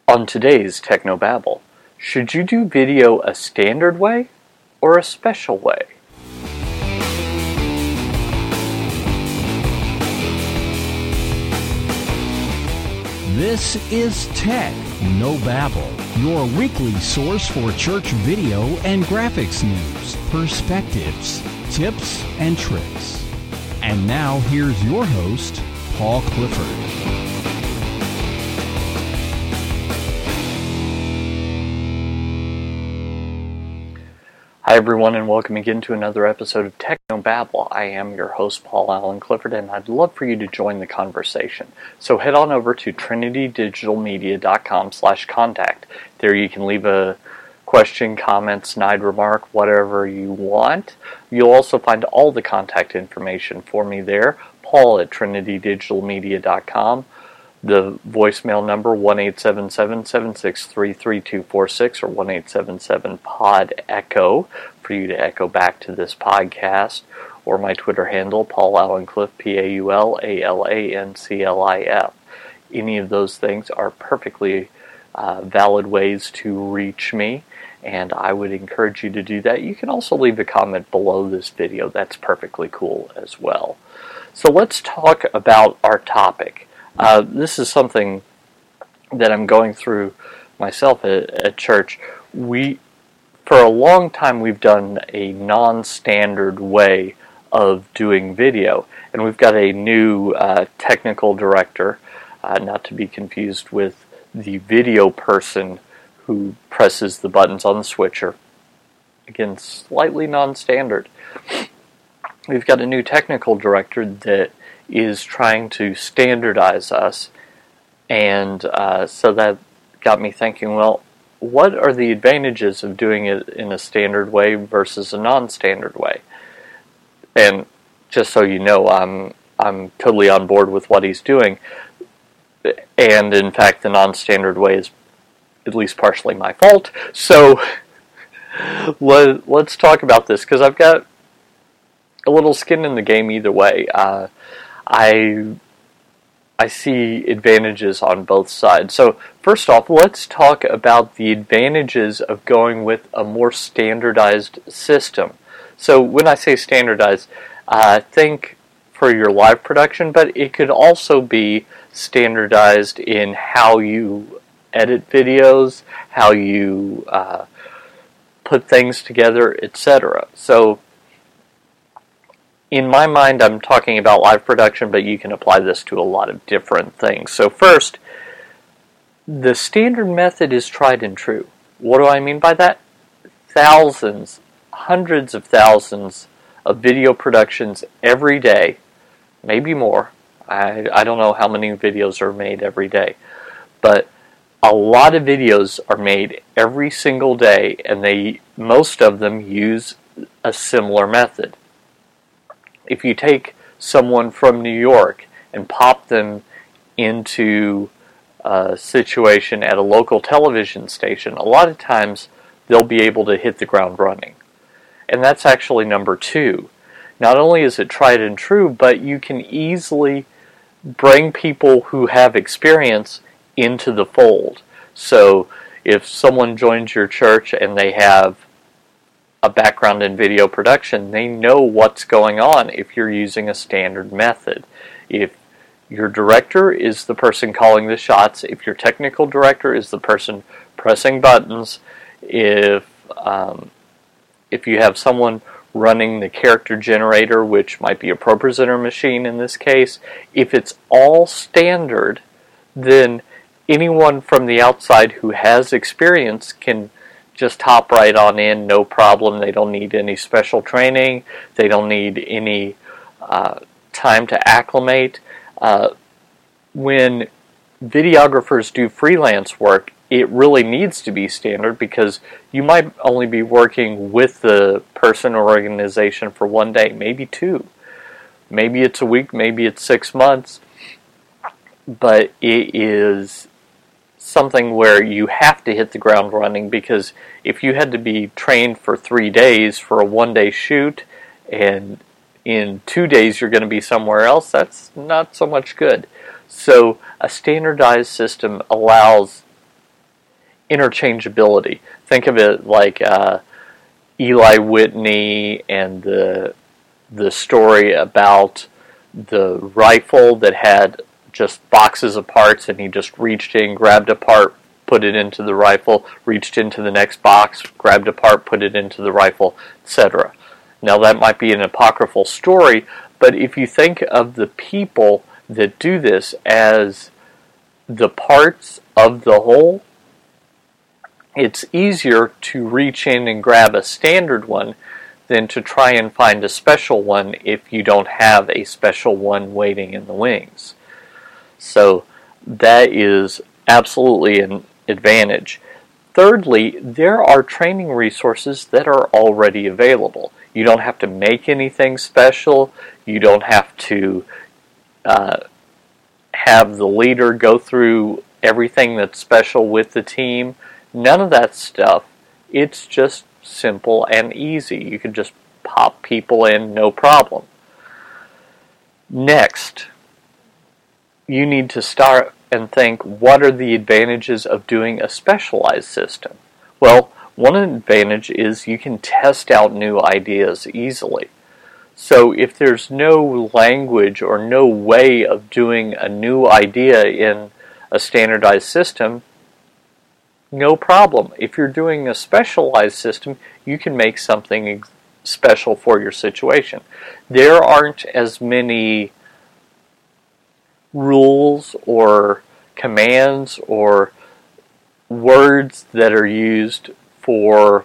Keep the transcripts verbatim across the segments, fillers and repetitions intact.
On today's Technobabble, should you do video a standard way or a special way? This is Tech No Babble, your weekly source for church video and graphics news, perspectives, tips, and tricks. And now here's your host, Paul Clifford. Hi everyone, and welcome again to another episode of Technobabble. I am your host, Paul Allen Clifford, and I'd love for you to join the conversation. So head on over to trinity digital media dot com slash contact. There you can leave a question, comment, snide remark, whatever you want. You'll also find all the contact information for me there. Paul at trinity digital media dot com. The voicemail number one eight seven seven, seven six three, three two four six or one eight seven seven P O D ECHO for you to echo back to this podcast, or my Twitter handle, Paul Allen Cliff, P A U L A L A N C L I F. Any of those things are perfectly uh, valid ways to reach me, and I would encourage you to do that. You can also leave a comment below this video. That's perfectly cool as well. So let's talk about our topic. Uh, this is something that I'm going through myself at, at church. We, for a long time, we've done a non-standard way of doing video, and we've got a new uh, technical director, uh, not to be confused with the video person who presses the buttons on the switcher. Again, slightly non-standard. We've got a new technical director that is trying to standardize us, and uh, so that got me thinking, well, what are the advantages of doing it in a standard way versus a non-standard way? And just so you know, I'm I'm totally on board with what he's doing, and in fact the non-standard way is at least partially my fault. So let, let's talk about this, because I've got a little skin in the game either way. Uh, I I see advantages on both sides. So first off, let's talk about the advantages of going with a more standardized system. So when I say standardized, uh, think for your live production, but it could also be standardized in how you edit videos, how you uh, put things together, et cetera. So in my mind, I'm talking about live production, but you can apply this to a lot of different things. So first, the standard method is tried and true. What do I mean by that? Thousands, hundreds of thousands of video productions every day, maybe more. I, I don't know how many videos are made every day, but a lot of videos are made every single day, and they most of them use a similar method. If you take someone from New York and pop them into a situation at a local television station, a lot of times they'll be able to hit the ground running. And that's actually number two. Not only is it tried and true, but you can easily bring people who have experience into the fold. So if someone joins your church and they have a background in video production, they know what's going on if you're using a standard method. If your director is the person calling the shots, if your technical director is the person pressing buttons, if um, if you have someone running the character generator, which might be a ProPresenter machine in this case, if it's all standard, then anyone from the outside who has experience can just hop right on in, no problem. They don't need any special training. They don't need any uh, time to acclimate. Uh, when videographers do freelance work, it really needs to be standard, because you might only be working with the person or organization for one day, maybe two. Maybe it's a week, maybe it's six months, but it is something where you have to hit the ground running, because if you had to be trained for three days for a one-day shoot, and in two days you're going to be somewhere else, that's not so much good. So a standardized system allows interchangeability. Think of it like uh, Eli Whitney and the the story about the rifle that had just boxes of parts, and he just reached in, grabbed a part, put it into the rifle, reached into the next box, grabbed a part, put it into the rifle, et cetera. Now that might be an apocryphal story, but if you think of the people that do this as the parts of the whole, it's easier to reach in and grab a standard one than to try and find a special one if you don't have a special one waiting in the wings. So that is absolutely an advantage. Thirdly, there are training resources that are already available. You don't have to make anything special. You don't have to uh, have the leader go through everything that's special with the team. None of that stuff. It's just simple and easy. You can just pop people in, no problem. Next, you need to start and think, what are the advantages of doing a specialized system? Well, one advantage is you can test out new ideas easily. So if there's no language or no way of doing a new idea in a standardized system, no problem. If you're doing a specialized system, you can make something special for your situation. There aren't as many rules or commands or words that are used for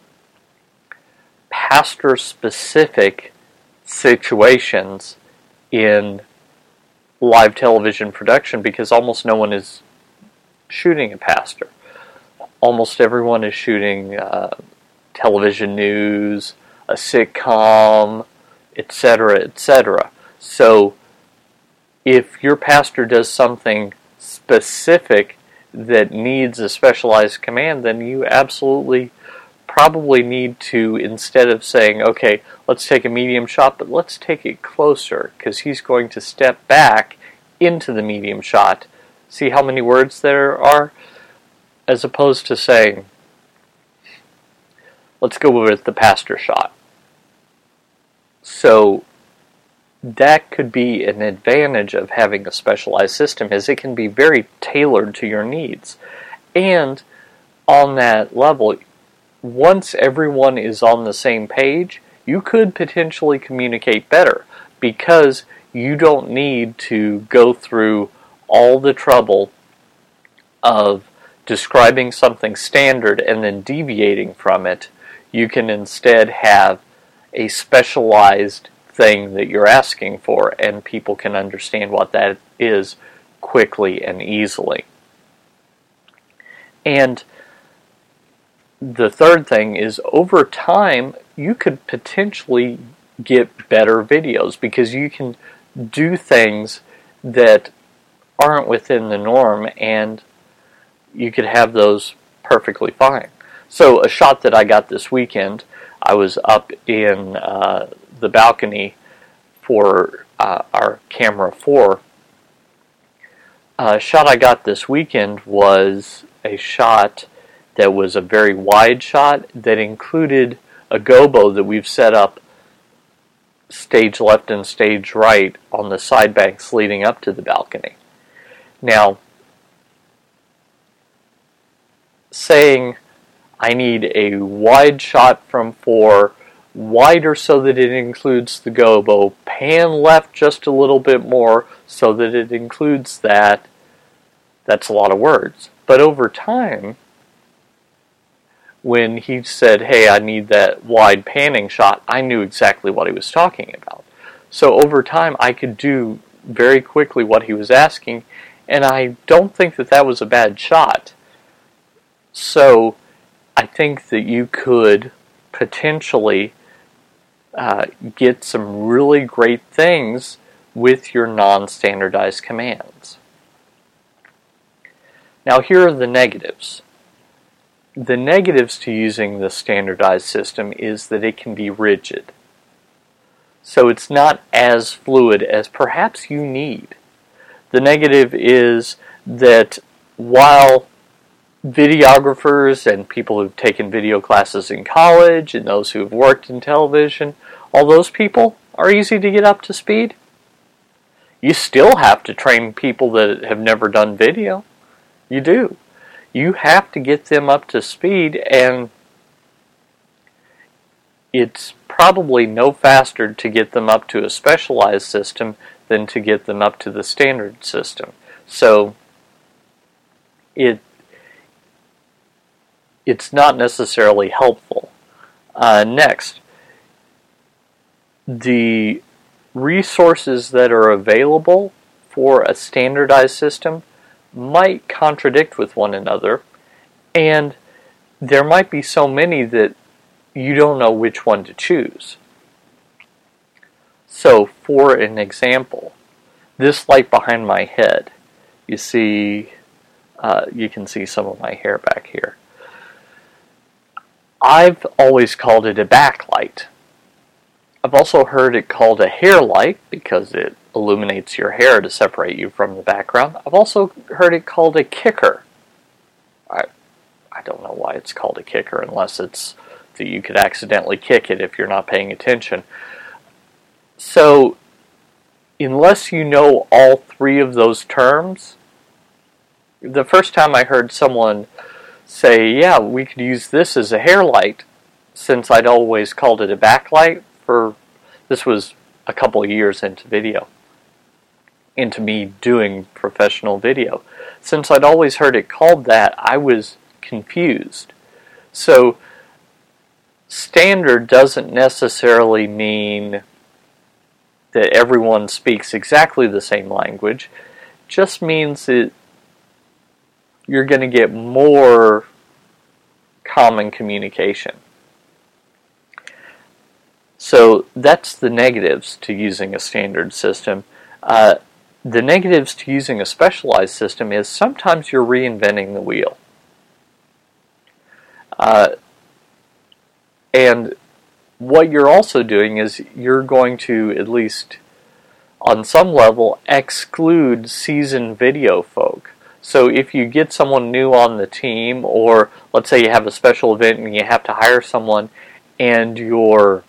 pastor-specific situations in live television production, because almost no one is shooting a pastor. Almost everyone is shooting uh, television news, a sitcom, et cetera, et cetera. So if your pastor does something specific that needs a specialized command, then you absolutely probably need to, instead of saying, okay, let's take a medium shot, but let's take it closer, because he's going to step back into the medium shot. See how many words there are? As opposed to saying, let's go with the pastor shot. So that could be an advantage of having a specialized system, is it can be very tailored to your needs. And on that level, once everyone is on the same page, you could potentially communicate better, because you don't need to go through all the trouble of describing something standard and then deviating from it. You can instead have a specialized thing that you're asking for, and people can understand what that is quickly and easily. And the third thing is, over time, you could potentially get better videos, because you can do things that aren't within the norm, and you could have those perfectly fine. So a shot that I got this weekend, I was up in uh, the balcony for uh, our camera four. A shot I got this weekend was a shot that was a very wide shot that included a gobo that we've set up stage left and stage right on the side banks leading up to the balcony. Now, saying I need a wide shot from four, wider so that it includes the gobo, pan left just a little bit more so that it includes that, that's a lot of words. But over time, when he said, hey, I need that wide panning shot, I knew exactly what he was talking about. So over time, I could do very quickly what he was asking, and I don't think that that was a bad shot. So I think that you could potentially uh, get some really great things with your non-standardized commands. Now here are the negatives. The negatives to using the standardized system is that it can be rigid. So it's not as fluid as perhaps you need. The negative is that while videographers and people who've taken video classes in college and those who've worked in television, all those people are easy to get up to speed. You still have to train people that have never done video. You do. You have to get them up to speed, and it's probably no faster to get them up to a specialized system than to get them up to the standard system. So it it's not necessarily helpful. Uh, next, the resources that are available for a standardized system might contradict with one another, and there might be so many that you don't know which one to choose. So, for an example, this light behind my head, you see, uh, you can see some of my hair back here. I've always called it a backlight. I've also heard it called a hair light because it illuminates your hair to separate you from the background. I've also heard it called a kicker. I, I don't know why it's called a kicker unless it's that you could accidentally kick it if you're not paying attention. So, unless you know all three of those terms, the first time I heard someone say, yeah, we could use this as a hair light, since I'd always called it a backlight, for this was a couple of years into video, into me doing professional video. Since I'd always heard it called that, I was confused. So, standard doesn't necessarily mean that everyone speaks exactly the same language. It just means that you're going to get more common communication. So that's the negatives to using a standard system. Uh, the negatives to using a specialized system is sometimes you're reinventing the wheel. Uh, And what you're also doing is you're going to, at least on some level, exclude seasoned video folk. So if you get someone new on the team, or let's say you have a special event and you have to hire someone, and your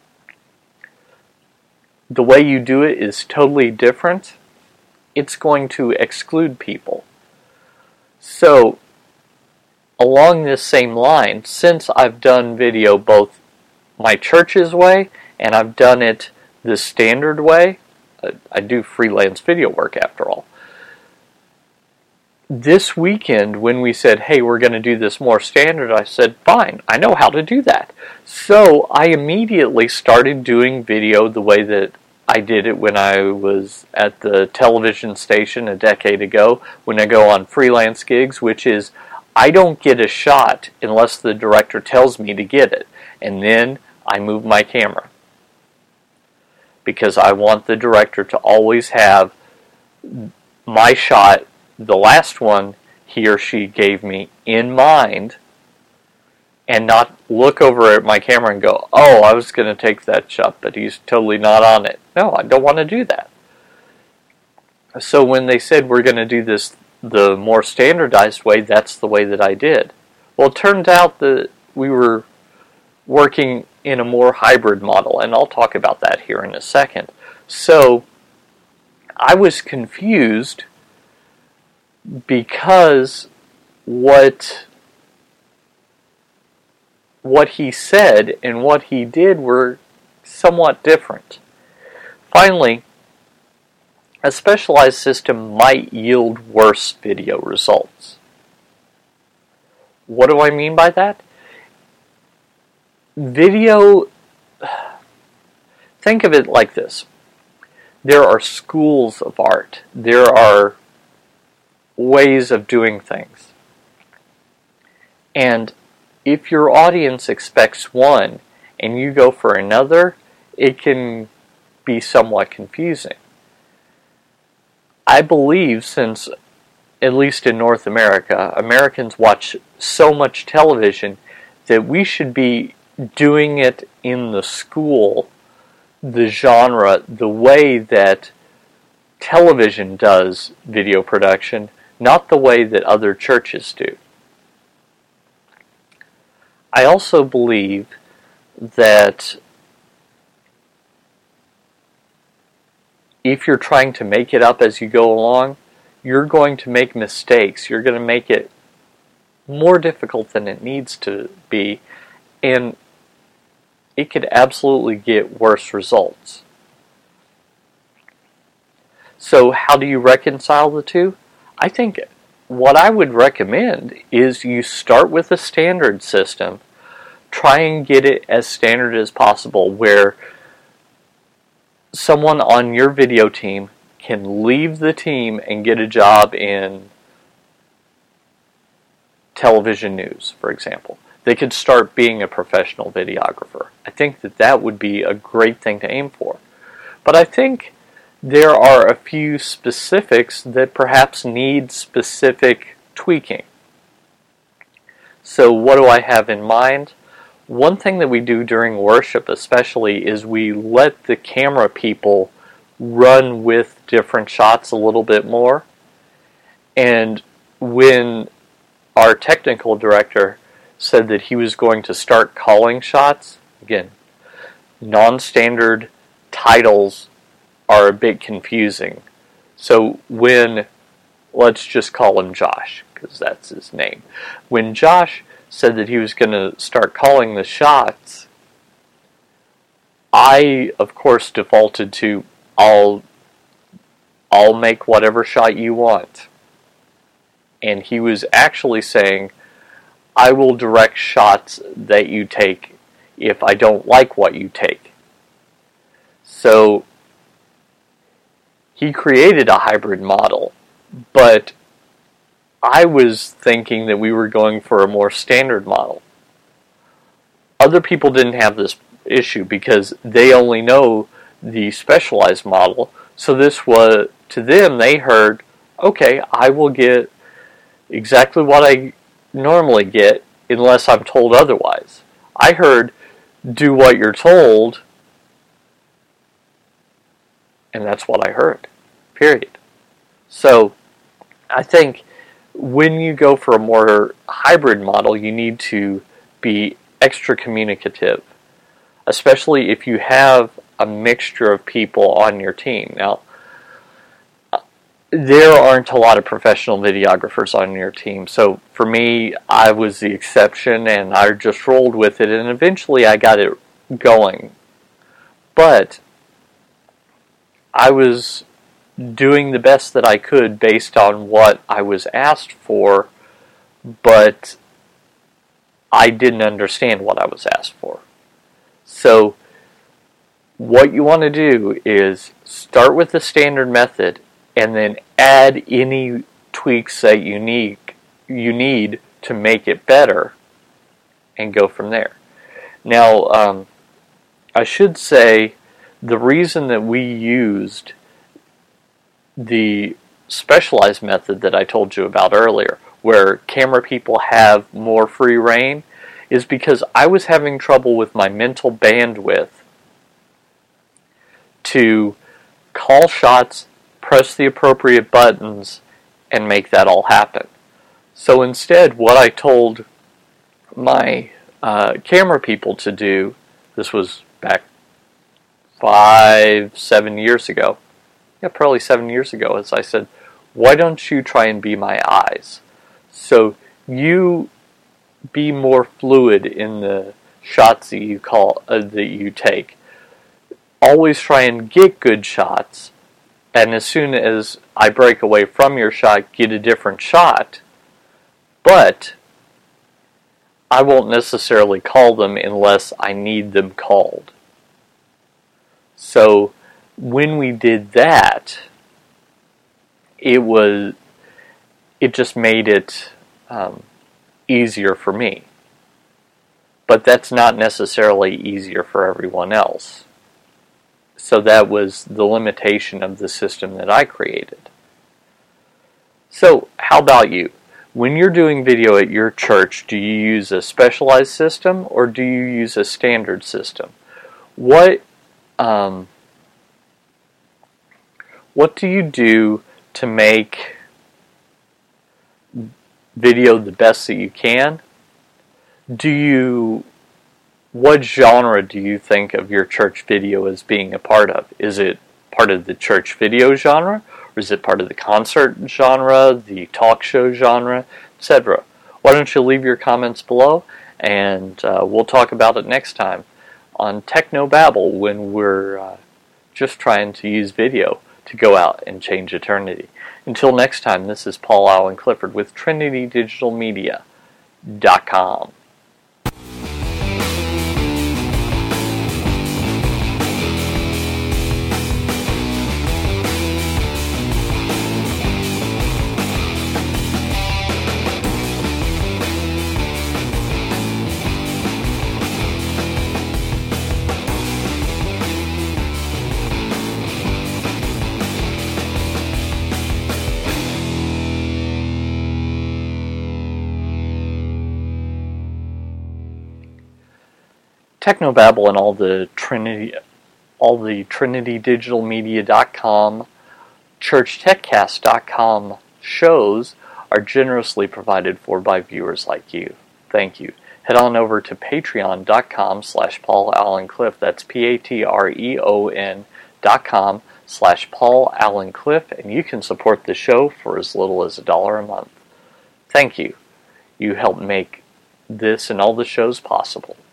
the way you do it is totally different, it's going to exclude people. So along this same line, since I've done video both my church's way and I've done it the standard way, I do freelance video work after all. This weekend when we said, hey, we're going to do this more standard, I said, fine, I know how to do that. So I immediately started doing video the way that I did it when I was at the television station a decade ago, when I go on freelance gigs, which is I don't get a shot unless the director tells me to get it, and then I move my camera. Because I want the director to always have my shot, the last one he or she gave me, in mind, and not look over at my camera and go, oh, I was going to take that shot, but he's totally not on it. No, I don't want to do that. So when they said we're going to do this the more standardized way, that's the way that I did. Well, it turned out that we were working in a more hybrid model, and I'll talk about that here in a second. So I was confused because what what he said and what he did were somewhat different. Finally, a specialized system might yield worse video results. What do I mean by that? Video, think of it like this. There are schools of art. There are ways of doing things. And if your audience expects one and you go for another, it can be somewhat confusing. I believe, since, at least in North America, Americans watch so much television, that we should be doing it in the school, the genre, the way that television does video production, not the way that other churches do. I also believe that if you're trying to make it up as you go along, you're going to make mistakes. You're going to make it more difficult than it needs to be, and it could absolutely get worse results. So how do you reconcile the two? I think what I would recommend is you start with a standard system. Try and get it as standard as possible, where someone on your video team can leave the team and get a job in television news, for example. They could start being a professional videographer. I think that that would be a great thing to aim for. But I think there are a few specifics that perhaps need specific tweaking. So what do I have in mind? One thing that we do during worship especially is we let the camera people run with different shots a little bit more. And when our technical director said that he was going to start calling shots, again, non-standard titles are a bit confusing. So when, let's just call him Josh, because that's his name. When Josh said that he was going to start calling the shots, I, of course, defaulted to, I'll, I'll make whatever shot you want. And he was actually saying, I will direct shots that you take if I don't like what you take. So he created a hybrid model, but I was thinking that we were going for a more standard model. Other people didn't have this issue because they only know the specialized model. So this was, to them, they heard, okay, I will get exactly what I normally get unless I'm told otherwise. I heard, do what you're told, and that's what I heard, period. So I think when you go for a more hybrid model, you need to be extra communicative, especially if you have a mixture of people on your team. Now, there aren't a lot of professional videographers on your team, so for me, I was the exception, and I just rolled with it, and eventually I got it going. But I was doing the best that I could based on what I was asked for, but I didn't understand what I was asked for. So what you want to do is start with the standard method and then add any tweaks that you need, you need to make it better, and go from there. Now, um, I should say the reason that we used the specialized method that I told you about earlier, where camera people have more free reign, is because I was having trouble with my mental bandwidth to call shots, press the appropriate buttons, and make that all happen. So instead, what I told my uh, camera people to do, this was back five, seven years ago, yeah, probably seven years ago, as I said, why don't you try and be my eyes? So you be more fluid in the shots that you call uh, that you take. Always try and get good shots, and as soon as I break away from your shot, get a different shot. But I won't necessarily call them unless I need them called. So when we did that, it was it just made it um, easier for me. But that's not necessarily easier for everyone else. So that was the limitation of the system that I created. So how about you? When you're doing video at your church, do you use a specialized system or do you use a standard system? What um, what do you do to make video the best that you can? do you, what genre do you think of your church video as being a part of? Is it part of the church video genre, or is it part of the concert genre, the talk show genre, et cetera? Why don't you leave your comments below, and uh, we'll talk about it next time on Technobabble, when we're uh, just trying to use video to go out and change eternity. Until next time, this is Paul Allen Clifford with Trinity Digital Media dot com. Technobabble and all the Trinity, all the Trinity Digital Media dot com, Church Tech Cast dot com shows are generously provided for by viewers like you. Thank you. Head on over to patreon dot com slash Paul Allen Cliff. That's P A T R E O N dot com slash Paul Allen Cliff, and you can support the show for as little as a dollar a month. Thank you. You help make this and all the shows possible.